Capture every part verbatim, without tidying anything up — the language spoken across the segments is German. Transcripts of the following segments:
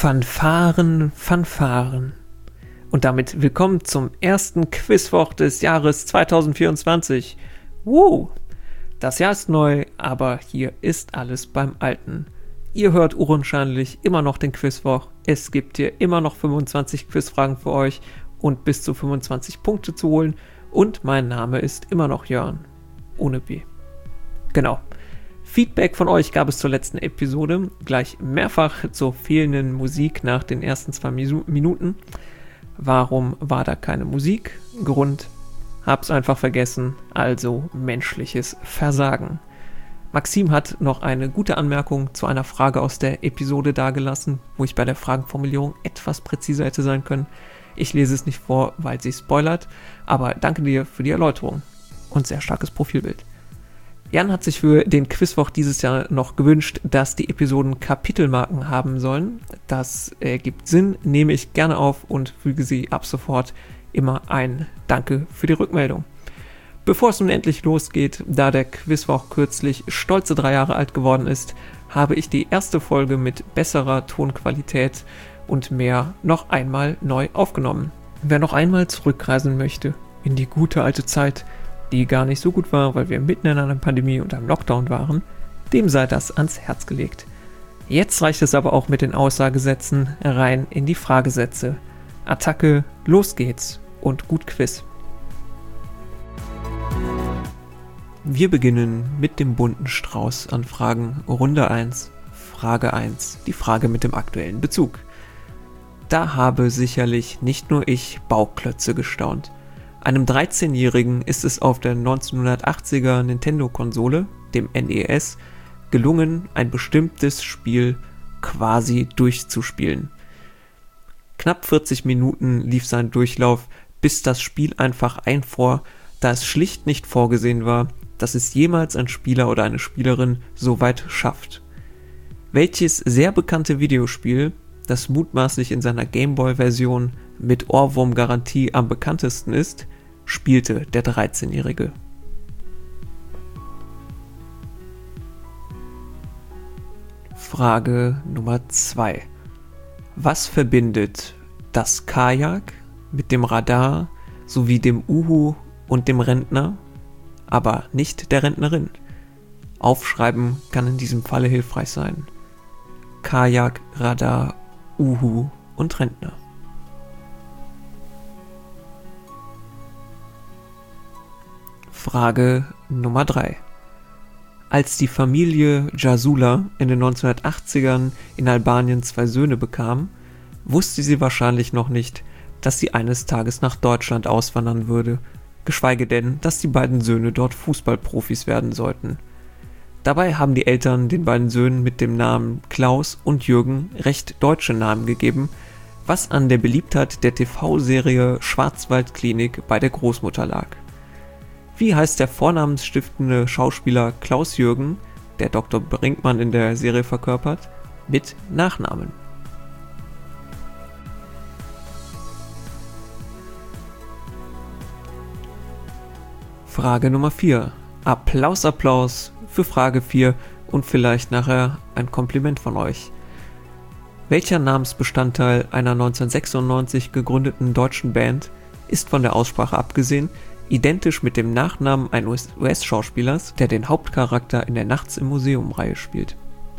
Fanfaren, Fanfaren. Und damit willkommen zum ersten Quizwoch des Jahres zwanzig vierundzwanzig. Wow! Das Jahr ist neu, aber hier ist alles beim Alten. Ihr hört unwahrscheinlich immer noch den Quizwoch. Es gibt hier immer noch fünfundzwanzig Quizfragen für euch und bis zu fünfundzwanzig Punkte zu holen. Und mein Name ist immer noch Jörn. Ohne B. Genau. Feedback von euch gab es zur letzten Episode, gleich mehrfach zur fehlenden Musik nach den ersten zwei Minuten. Warum war da keine Musik? Grund, hab's einfach vergessen, also menschliches Versagen. Maxim hat noch eine gute Anmerkung zu einer Frage aus der Episode dagelassen, wo ich bei der Fragenformulierung etwas präziser hätte sein können. Ich lese es nicht vor, weil sie spoilert, aber danke dir für die Erläuterung und sehr starkes Profilbild. Jan hat sich für den Quizwoch dieses Jahr noch gewünscht, dass die Episoden Kapitelmarken haben sollen. Das ergibt Sinn, nehme ich gerne auf und füge sie ab sofort immer ein. Danke für die Rückmeldung. Bevor es nun endlich losgeht, da der Quizwoch kürzlich stolze drei Jahre alt geworden ist, habe ich die erste Folge mit besserer Tonqualität und mehr noch einmal neu aufgenommen. Wer noch einmal zurückreisen möchte in die gute alte Zeit, die gar nicht so gut war, weil wir mitten in einer Pandemie und einem Lockdown waren, dem sei das ans Herz gelegt. Jetzt reicht es aber auch mit den Aussagesätzen rein in die Fragesätze. Attacke, los geht's und gut Quiz. Wir beginnen mit dem bunten Strauß an Fragen. Runde eins, Frage eins, die Frage mit dem aktuellen Bezug. Da habe sicherlich nicht nur ich Bauklötze gestaunt. Einem dreizehnjährigen ist es auf der neunzehnhundertachtziger Nintendo-Konsole, dem N E S, gelungen, ein bestimmtes Spiel quasi durchzuspielen. Knapp vierzig Minuten lief sein Durchlauf, bis das Spiel einfach einfror, da es schlicht nicht vorgesehen war, dass es jemals ein Spieler oder eine Spielerin so weit schafft. Welches sehr bekannte Videospiel, das mutmaßlich in seiner Gameboy-Version mit Ohrwurm-Garantie am bekanntesten ist, spielte der dreizehnjährige. Frage Nummer zwei. Was verbindet das Kajak mit dem Radar sowie dem Uhu und dem Rentner, aber nicht der Rentnerin? Aufschreiben kann in diesem Falle hilfreich sein. Kajak, Radar, Uhu und Rentner. Frage Nummer drei. Als die Familie Jasula in den neunzehnhundertachtzigern in Albanien zwei Söhne bekam, wusste sie wahrscheinlich noch nicht, dass sie eines Tages nach Deutschland auswandern würde, geschweige denn, dass die beiden Söhne dort Fußballprofis werden sollten. Dabei haben die Eltern den beiden Söhnen mit dem Namen Klaus und Jürgen recht deutsche Namen gegeben, was an der Beliebtheit der T V-Serie Schwarzwaldklinik bei der Großmutter lag. Wie heißt der vornamensstiftende Schauspieler Klaus Jürgen, der Doktor Brinkmann in der Serie verkörpert, mit Nachnamen? Frage Nummer vier. Applaus, Applaus für Frage vier und vielleicht nachher ein Kompliment von euch. Welcher Namensbestandteil einer neunzehnhundertsechsundneunzig gegründeten deutschen Band ist von der Aussprache abgesehen identisch mit dem Nachnamen eines U S-Schauspielers, der den Hauptcharakter in der Nachts im Museum-Reihe spielt?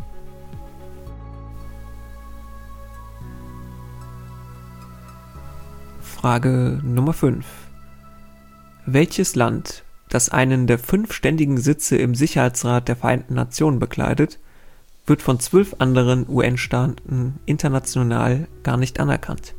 Frage Nummer fünf. Welches Land, das einen der fünf ständigen Sitze im Sicherheitsrat der Vereinten Nationen bekleidet, wird von zwölf anderen U N-Staaten international gar nicht anerkannt?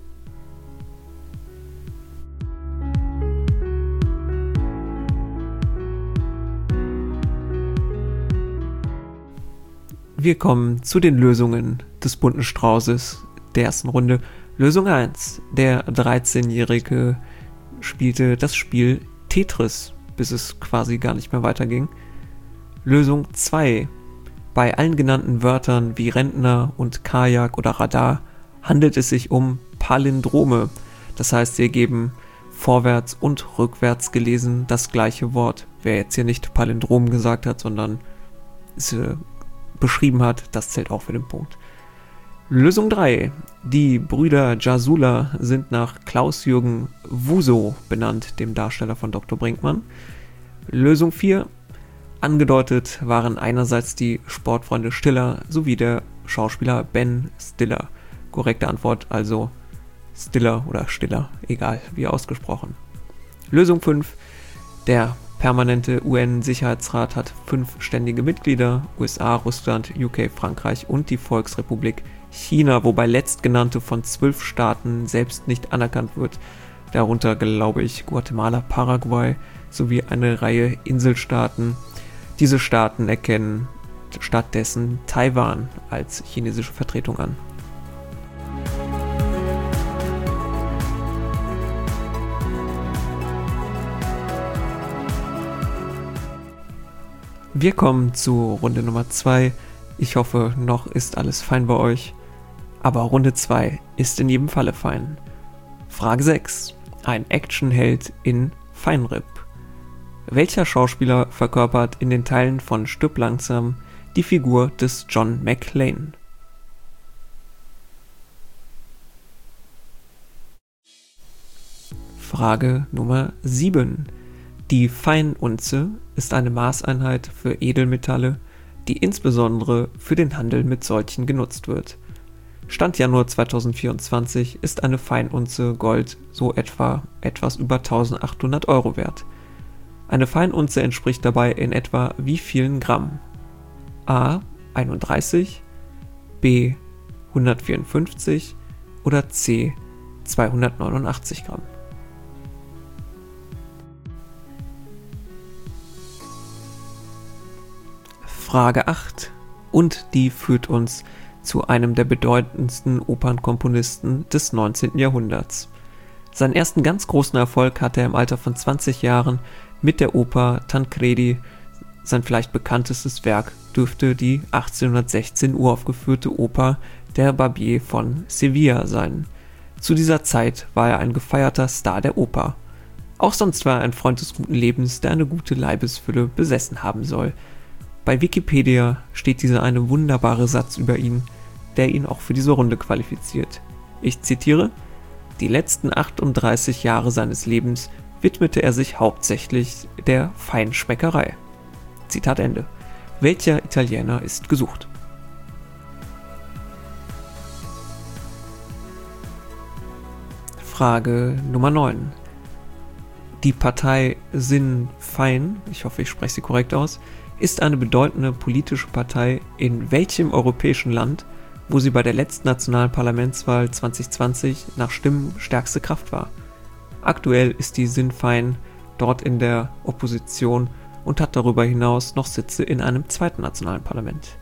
Wir kommen zu den Lösungen des bunten Straußes der ersten Runde. Lösung eins. Der dreizehnjährige spielte das Spiel Tetris, bis es quasi gar nicht mehr weiterging. Lösung zwei. Bei allen genannten Wörtern wie Rentner und Kajak oder Radar handelt es sich um Palindrome. Das heißt, sie ergeben vorwärts und rückwärts gelesen das gleiche Wort. Wer jetzt hier nicht Palindrom gesagt hat, sondern es äh, beschrieben hat, das zählt auch für den Punkt. Lösung drei. Die Brüder Jasula sind nach Klaus-Jürgen Wuso benannt, dem Darsteller von Doktor Brinkmann. Lösung vier. Angedeutet waren einerseits die Sportfreunde Stiller sowie der Schauspieler Ben Stiller. Korrekte Antwort also Stiller oder Stiller, egal wie ausgesprochen. Lösung fünf. Der permanente U N-Sicherheitsrat hat fünf ständige Mitglieder: U S A, Russland, U K, Frankreich und die Volksrepublik China, wobei letztgenannte von zwölf Staaten selbst nicht anerkannt wird. Darunter glaube ich Guatemala, Paraguay sowie eine Reihe Inselstaaten. Diese Staaten erkennen stattdessen Taiwan als chinesische Vertretung an. Wir kommen zu Runde Nummer zwei. Ich hoffe, noch ist alles fein bei euch. Aber Runde zwei ist in jedem Falle fein. Frage sechs. Ein Actionheld in Feinripp. Welcher Schauspieler verkörpert in den Teilen von Stirb langsam die Figur des John McClane? Frage Nummer sieben. Die Feinunze ist eine Maßeinheit für Edelmetalle, die insbesondere für den Handel mit solchen genutzt wird. Stand Januar zweitausendvierundzwanzig ist eine Feinunze Gold so etwa etwas über eintausendachthundert Euro wert. Eine Feinunze entspricht dabei in etwa wie vielen Gramm? A. einunddreißig, B. hundertvierundfünfzig oder C. zweihundertneunundachtzig Gramm? Frage acht. Und die führt uns zu einem der bedeutendsten Opernkomponisten des neunzehnten Jahrhunderts. Seinen ersten ganz großen Erfolg hatte er im Alter von zwanzig Jahren mit der Oper Tancredi. Sein vielleicht bekanntestes Werk dürfte die achtzehnhundertsechzehn uraufgeführte Oper Der Barbier von Sevilla sein. Zu dieser Zeit war er ein gefeierter Star der Oper. Auch sonst war er ein Freund des guten Lebens, der eine gute Leibesfülle besessen haben soll. Bei Wikipedia steht dieser eine wunderbare Satz über ihn, der ihn auch für diese Runde qualifiziert. Ich zitiere: Die letzten achtunddreißig Jahre seines Lebens widmete er sich hauptsächlich der Feinschmeckerei. Zitat Ende. Welcher Italiener ist gesucht? Frage Nummer neun. Die Partei Sinn Fein, ich hoffe, ich spreche sie korrekt aus, ist eine bedeutende politische Partei in welchem europäischen Land, wo sie bei der letzten nationalen Parlamentswahl zwanzig zwanzig nach Stimmen stärkste Kraft war. Aktuell ist die Sinn Fein dort in der Opposition und hat darüber hinaus noch Sitze in einem zweiten nationalen Parlament.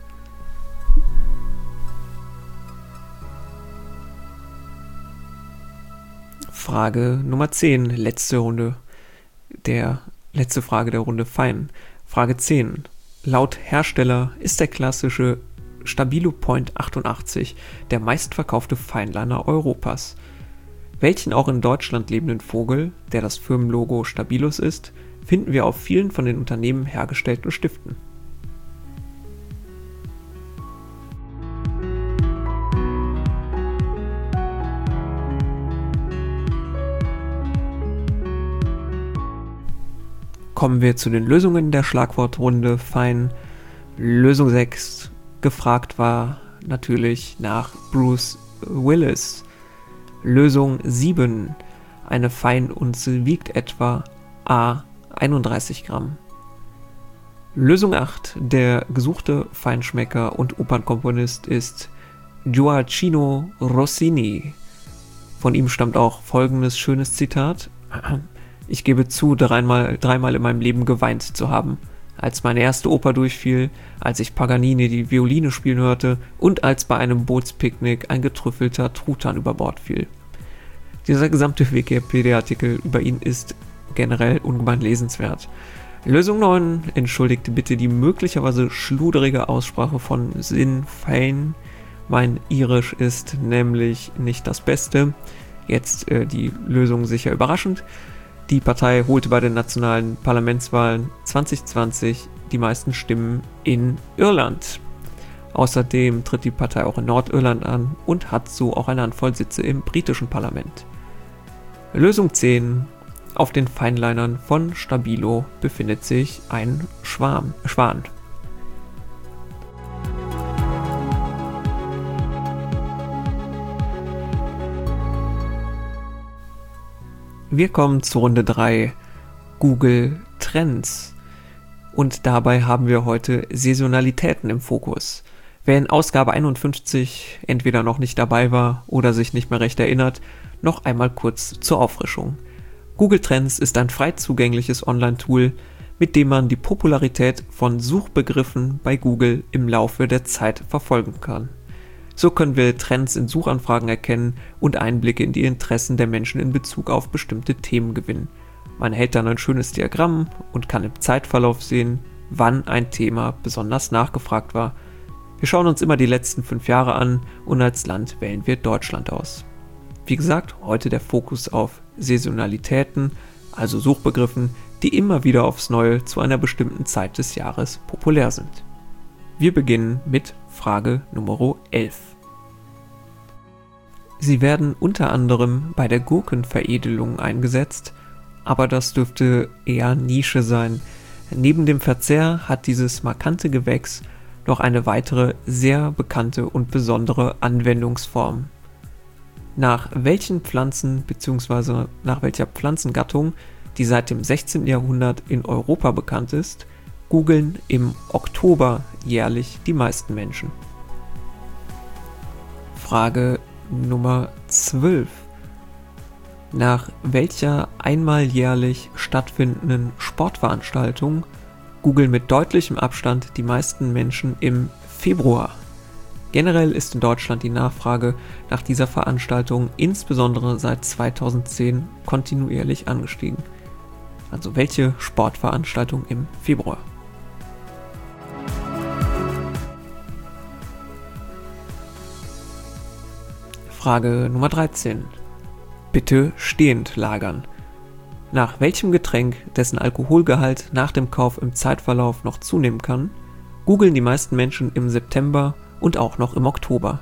Frage Nummer zehn, letzte Runde, der letzte Frage der Runde Fein. Frage zehn. Laut Hersteller ist der klassische Stabilo Point achtundachtzig der meistverkaufte Feinliner Europas. Welchen auch in Deutschland lebenden Vogel, der das Firmenlogo Stabilus ist, finden wir auf vielen von den Unternehmen hergestellten Stiften? Kommen wir zu den Lösungen der Schlagwortrunde Fein. Lösung sechs. Gefragt war natürlich nach Bruce Willis. Lösung sieben. Eine Feinunze wiegt etwa A. einunddreißig Gramm. Lösung acht. Der gesuchte Feinschmecker und Opernkomponist ist Gioacchino Rossini. Von ihm stammt auch folgendes schönes Zitat: Ich gebe zu, dreimal, dreimal in meinem Leben geweint zu haben. Als meine erste Oper durchfiel, als ich Paganini die Violine spielen hörte und als bei einem Bootspicknick ein getrüffelter Truthahn über Bord fiel. Dieser gesamte Wikipedia-Artikel über ihn ist generell ungemein lesenswert. Lösung neun. Entschuldigt bitte die möglicherweise schluderige Aussprache von Sinn Fein. Mein Irisch ist nämlich nicht das Beste. Jetzt äh, die Lösung sicher überraschend. Die Partei holte bei den nationalen Parlamentswahlen zwanzig zwanzig die meisten Stimmen in Irland. Außerdem tritt die Partei auch in Nordirland an und hat so auch eine Handvoll Sitze im britischen Parlament. Lösung zehn. Auf den Feinlinern von Stabilo befindet sich ein Schwarm, Schwan. Wir kommen zur Runde drei, Google Trends. Und dabei haben wir heute Saisonalitäten im Fokus. Wer in Ausgabe einundfünfzig entweder noch nicht dabei war oder sich nicht mehr recht erinnert, noch einmal kurz zur Auffrischung. Google Trends ist ein frei zugängliches Online-Tool, mit dem man die Popularität von Suchbegriffen bei Google im Laufe der Zeit verfolgen kann. So können wir Trends in Suchanfragen erkennen und Einblicke in die Interessen der Menschen in Bezug auf bestimmte Themen gewinnen. Man erhält dann ein schönes Diagramm und kann im Zeitverlauf sehen, wann ein Thema besonders nachgefragt war. Wir schauen uns immer die letzten fünf Jahre an und als Land wählen wir Deutschland aus. Wie gesagt, heute der Fokus auf Saisonalitäten, also Suchbegriffen, die immer wieder aufs Neue zu einer bestimmten Zeit des Jahres populär sind. Wir beginnen mit Frage Nummer elf. Sie werden unter anderem bei der Gurkenveredelung eingesetzt, aber das dürfte eher Nische sein. Neben dem Verzehr hat dieses markante Gewächs noch eine weitere sehr bekannte und besondere Anwendungsform. Nach welchen Pflanzen bzw. nach welcher Pflanzengattung, die seit dem sechzehnten Jahrhundert in Europa bekannt ist, googeln im Oktober jährlich die meisten Menschen? Frage Nummer zwölf. Nach welcher einmal jährlich stattfindenden Sportveranstaltung googeln mit deutlichem Abstand die meisten Menschen im Februar? Generell ist in Deutschland die Nachfrage nach dieser Veranstaltung insbesondere seit zweitausendzehn kontinuierlich angestiegen. Also welche Sportveranstaltung im Februar? Frage Nummer dreizehn. Bitte stehend lagern. Nach welchem Getränk, dessen Alkoholgehalt nach dem Kauf im Zeitverlauf noch zunehmen kann, googeln die meisten Menschen im September und auch noch im Oktober?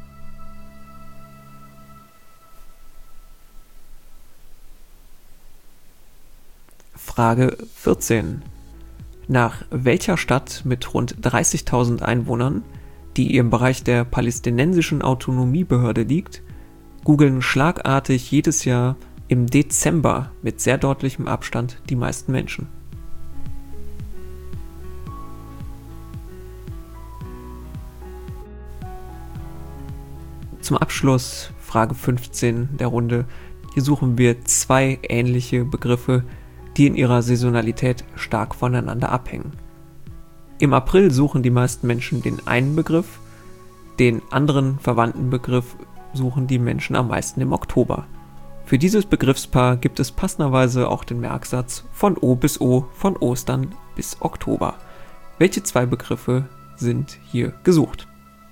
Frage vierzehn. Nach welcher Stadt mit rund dreißigtausend Einwohnern, die im Bereich der palästinensischen Autonomiebehörde liegt, googeln schlagartig jedes Jahr im Dezember mit sehr deutlichem Abstand die meisten Menschen? Zum Abschluss Frage fünfzehn der Runde. Hier suchen wir zwei ähnliche Begriffe, die in ihrer Saisonalität stark voneinander abhängen. Im April suchen die meisten Menschen den einen Begriff, den anderen verwandten Begriff suchen die Menschen am meisten im Oktober. Für dieses Begriffspaar gibt es passenderweise auch den Merksatz von O bis O, von Ostern bis Oktober. Welche zwei Begriffe sind hier gesucht?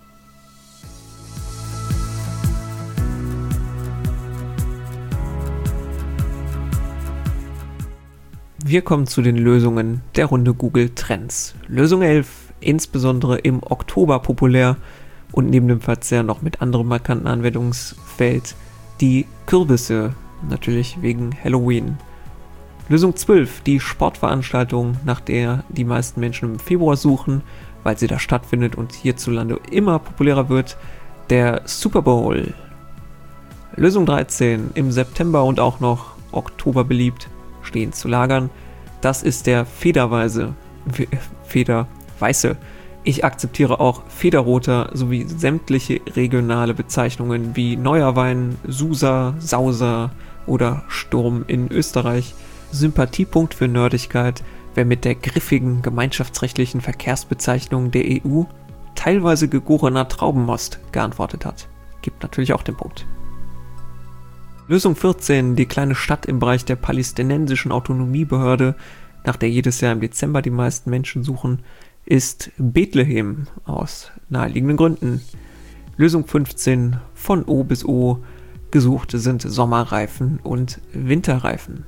Wir kommen zu den Lösungen der Runde Google Trends. Lösung elf, insbesondere im Oktober populär und neben dem Verzehr noch mit anderem markanten Anwendungsfeld, die Kürbisse, natürlich wegen Halloween. Lösung zwölf, die Sportveranstaltung, nach der die meisten Menschen im Februar suchen, weil sie da stattfindet und hierzulande immer populärer wird, der Super Bowl. Lösung dreizehn, im September und auch noch Oktober beliebt, stehend zu lagern, das ist der Federweise, Federweiße. Ich akzeptiere auch Federroter sowie sämtliche regionale Bezeichnungen wie Neuer Wein, Susa, Sauser oder Sturm in Österreich. Sympathiepunkt für Nerdigkeit, wer mit der griffigen gemeinschaftsrechtlichen Verkehrsbezeichnung der E U teilweise gegorener Traubenmost geantwortet hat. Gibt natürlich auch den Punkt. Lösung vierzehn, die kleine Stadt im Bereich der palästinensischen Autonomiebehörde, nach der jedes Jahr im Dezember die meisten Menschen suchen, ist Bethlehem aus naheliegenden Gründen. Lösung fünfzehn, von O bis O, gesucht sind Sommerreifen und Winterreifen.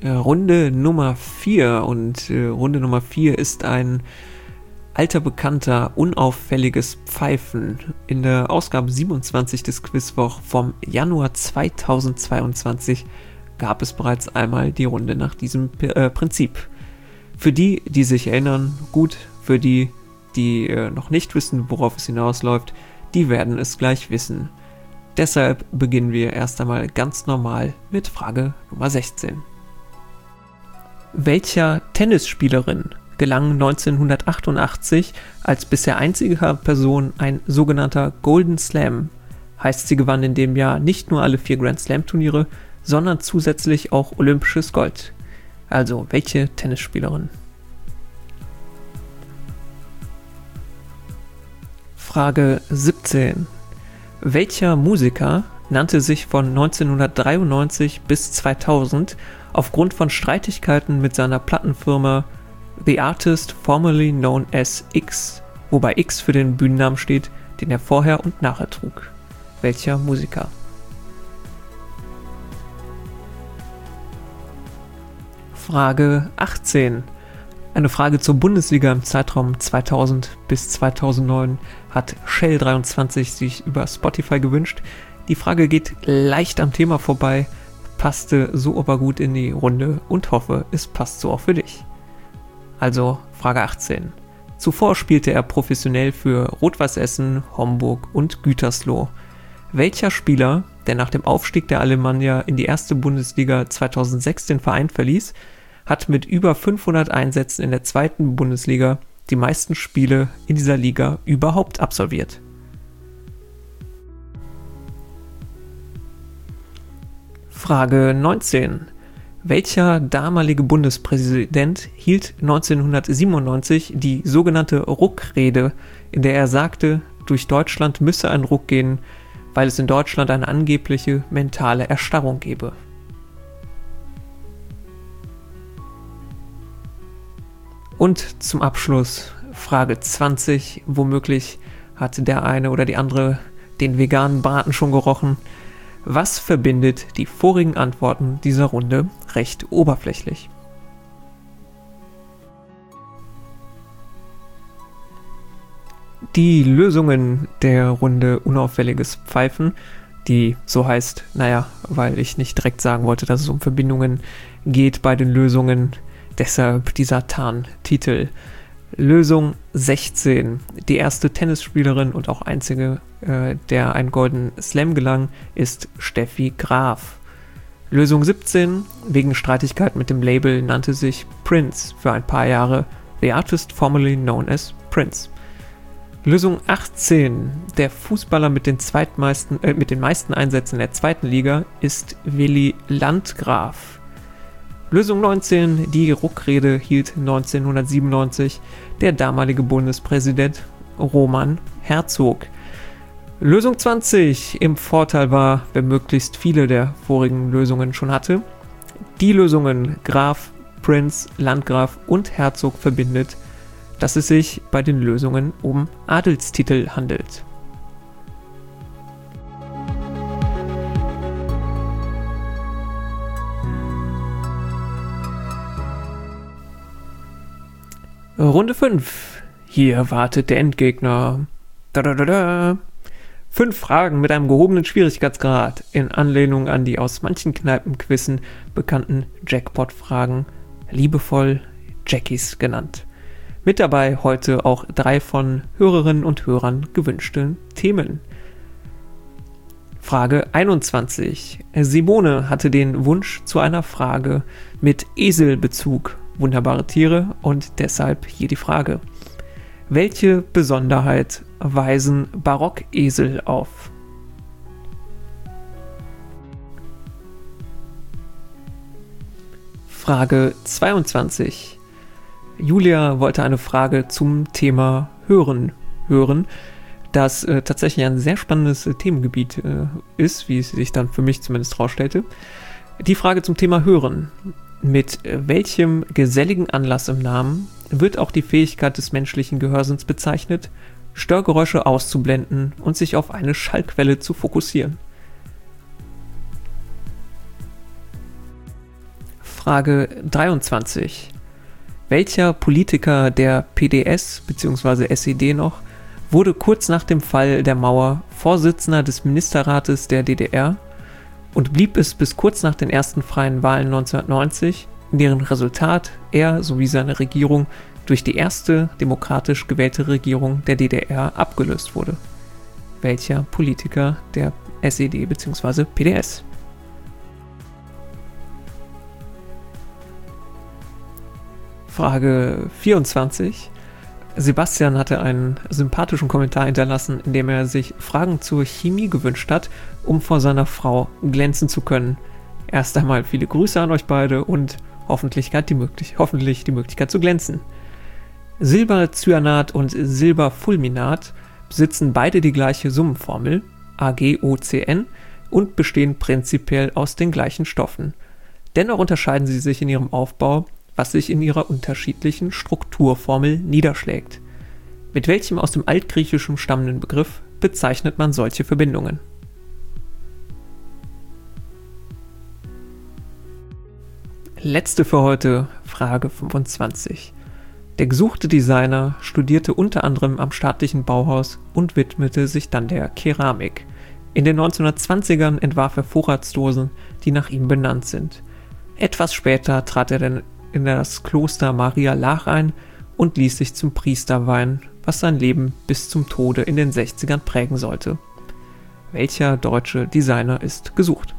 äh, Runde Nummer vier. Und äh, Runde Nummer vier ist ein alter Bekannter, unauffälliges Pfeifen. In der Ausgabe siebenundzwanzig des Quizwoch vom Januar zweitausendzweiundzwanzig gab es bereits einmal die Runde nach diesem äh, Prinzip. Für die, die sich erinnern, gut. Für die, die äh, noch nicht wissen, worauf es hinausläuft, die werden es gleich wissen. Deshalb beginnen wir erst einmal ganz normal mit Frage Nummer sechzehn. Welcher Tennisspielerin gelang neunzehnhundertachtundachtzig als bisher einzige Person ein sogenannter Golden Slam? Heißt, sie gewann in dem Jahr nicht nur alle vier Grand Slam Turniere, sondern zusätzlich auch olympisches Gold. Also, welche Tennisspielerin? Frage siebzehn. Welcher Musiker nannte sich von neunzehnhundertdreiundneunzig bis zweitausend aufgrund von Streitigkeiten mit seiner Plattenfirma The Artist Formerly Known as X, wobei X für den Bühnennamen steht, den er vorher und nachher trug? Welcher Musiker? Frage achtzehn. Eine Frage zur Bundesliga im Zeitraum zweitausend bis zweitausendneun hat Shell dreiundzwanzig sich über Spotify gewünscht. Die Frage geht leicht am Thema vorbei, passte so aber gut in die Runde und hoffe, es passt so auch für dich. Also Frage achtzehn. Zuvor spielte er professionell für Rot-Weiß Essen, Homburg und Gütersloh. Welcher Spieler, der nach dem Aufstieg der Alemannia in die erste Bundesliga zweitausendsechs den Verein verließ, hat mit über fünfhundert Einsätzen in der zweiten Bundesliga die meisten Spiele in dieser Liga überhaupt absolviert? Frage neunzehn. Welcher damalige Bundespräsident hielt neunzehnhundertsiebenundneunzig die sogenannte Ruck-Rede, in der er sagte, durch Deutschland müsse ein Ruck gehen, weil es in Deutschland eine angebliche mentale Erstarrung gebe? Und zum Abschluss Frage zwanzig. Womöglich hat der eine oder die andere den veganen Braten schon gerochen. Was verbindet die vorigen Antworten dieser Runde recht oberflächlich? Die Lösungen der Runde unauffälliges Pfeifen, die so heißt, naja, weil ich nicht direkt sagen wollte, dass es um Verbindungen geht bei den Lösungen, deshalb dieser Tarntitel. Lösung sechzehn. Die erste Tennisspielerin und auch einzige, äh, der ein Golden Slam gelang, ist Steffi Graf. Lösung siebzehn. Wegen Streitigkeiten mit dem Label nannte sich Prince für ein paar Jahre The Artist Formerly Known as Prince. Lösung achtzehn. Der Fußballer mit den, zweitmeisten, äh, mit den meisten Einsätzen in der zweiten Liga ist Willi Landgraf. Lösung neunzehn. Die Ruck-Rede hielt neunzehnhundertsiebenundneunzig der damalige Bundespräsident Roman Herzog. Lösung zwanzig. Im Vorteil war, wer möglichst viele der vorigen Lösungen schon hatte. Die Lösungen Graf, Prinz, Landgraf und Herzog verbindet, dass es sich bei den Lösungen um Adelstitel handelt. Runde fünf. Hier wartet der Endgegner. Da, da, da, da. Fünf Fragen mit einem gehobenen Schwierigkeitsgrad in Anlehnung an die aus manchen Kneipenquizzen bekannten Jackpot-Fragen, liebevoll Jackies genannt. Mit dabei heute auch drei von Hörerinnen und Hörern gewünschte Themen. Frage einundzwanzig. Simone hatte den Wunsch zu einer Frage mit Eselbezug. Wunderbare Tiere und deshalb hier die Frage. Welche Besonderheit weisen Barockesel auf? Frage zweiundzwanzig. Julia wollte eine Frage zum Thema Hören hören, das äh, tatsächlich ein sehr spannendes äh, Themengebiet äh, ist, wie es sich dann für mich zumindest herausstellte. Die Frage zum Thema Hören. Mit welchem geselligen Anlass im Namen wird auch die Fähigkeit des menschlichen Gehörsinns bezeichnet, Störgeräusche auszublenden und sich auf eine Schallquelle zu fokussieren? Frage dreiundzwanzig. Welcher Politiker der P D S bzw. S E D noch wurde kurz nach dem Fall der Mauer Vorsitzender des Ministerrates der D D R und blieb es bis kurz nach den ersten freien Wahlen neunzehnhundertneunzig, in deren Resultat er sowie seine Regierung durch die erste demokratisch gewählte Regierung der D D R abgelöst wurde? Welcher Politiker der S E D bzw. P D S? Frage vierundzwanzig. Sebastian hatte einen sympathischen Kommentar hinterlassen, in dem er sich Fragen zur Chemie gewünscht hat, um vor seiner Frau glänzen zu können. Erst einmal viele Grüße an euch beide und hoffentlich die, möglich- hoffentlich die Möglichkeit zu glänzen. Silbercyanat und Silberfulminat besitzen beide die gleiche Summenformel, A G O C N, und bestehen prinzipiell aus den gleichen Stoffen. Dennoch unterscheiden sie sich in ihrem Aufbau, was sich in ihrer unterschiedlichen Strukturformel niederschlägt. Mit welchem aus dem Altgriechischen stammenden Begriff bezeichnet man solche Verbindungen? Letzte für heute, Frage fünfundzwanzig. Der gesuchte Designer studierte unter anderem am staatlichen Bauhaus und widmete sich dann der Keramik. In den neunzehnhundertzwanzigern entwarf er Vorratsdosen, die nach ihm benannt sind. Etwas später trat er dann in das Kloster Maria Laach ein und ließ sich zum Priester weihen, was sein Leben bis zum Tode in den sechzigern prägen sollte. Welcher deutsche Designer ist gesucht?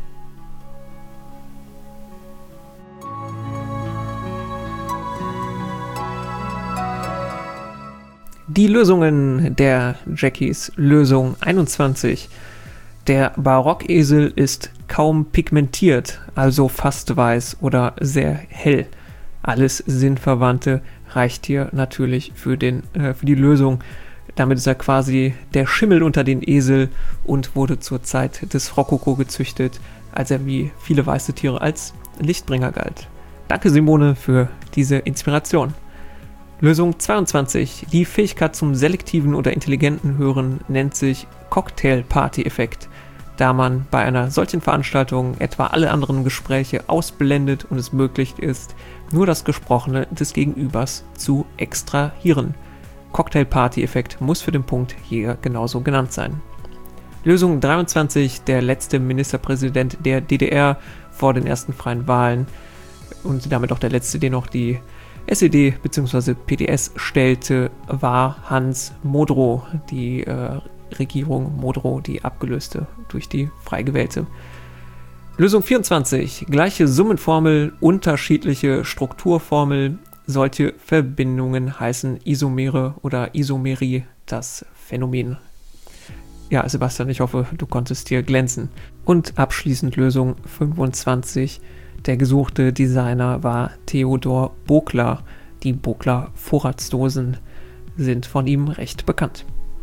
Die Lösungen der Jackies. Lösung einundzwanzig. Der Barockesel ist kaum pigmentiert, also fast weiß oder sehr hell. Alles Sinnverwandte reicht hier natürlich für, den, äh, für die Lösung. Damit ist er quasi der Schimmel unter den Esel und wurde zur Zeit des Rokoko gezüchtet, als er wie viele weiße Tiere als Lichtbringer galt. Danke Simone für diese Inspiration. Lösung zweiundzwanzig. Die Fähigkeit zum selektiven oder intelligenten Hören nennt sich Cocktail-Party-Effekt, da man bei einer solchen Veranstaltung etwa alle anderen Gespräche ausblendet und es möglich ist, nur das Gesprochene des Gegenübers zu extrahieren. Cocktail-Party-Effekt muss für den Punkt hier genauso genannt sein. Lösung dreiundzwanzig. Der letzte Ministerpräsident der D D R vor den ersten freien Wahlen und damit auch der letzte, den noch die S E D bzw. P D S stellte, war Hans Modrow, die äh, Regierung Modrow, die abgelöste durch die frei gewählte. Lösung vierundzwanzig. Gleiche Summenformel, unterschiedliche Strukturformel. Solche Verbindungen heißen Isomere oder Isomerie, das Phänomen. Ja, Sebastian, ich hoffe, du konntest hier glänzen. Und abschließend Lösung fünfundzwanzig. Der gesuchte Designer war Theodor Bokler. Die Bokler Vorratsdosen sind von ihm recht bekannt.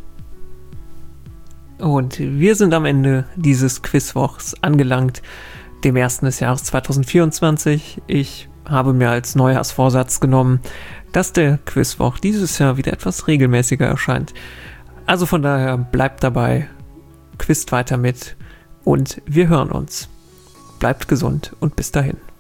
Und wir sind am Ende dieses Quizwochs angelangt, dem ersten des Jahres zweitausendvierundzwanzig. Ich habe mir als Neujahrsvorsatz genommen, dass der Quizwoch dieses Jahr wieder etwas regelmäßiger erscheint. Also von daher bleibt dabei, quizt weiter mit und wir hören uns. Bleibt gesund und bis dahin.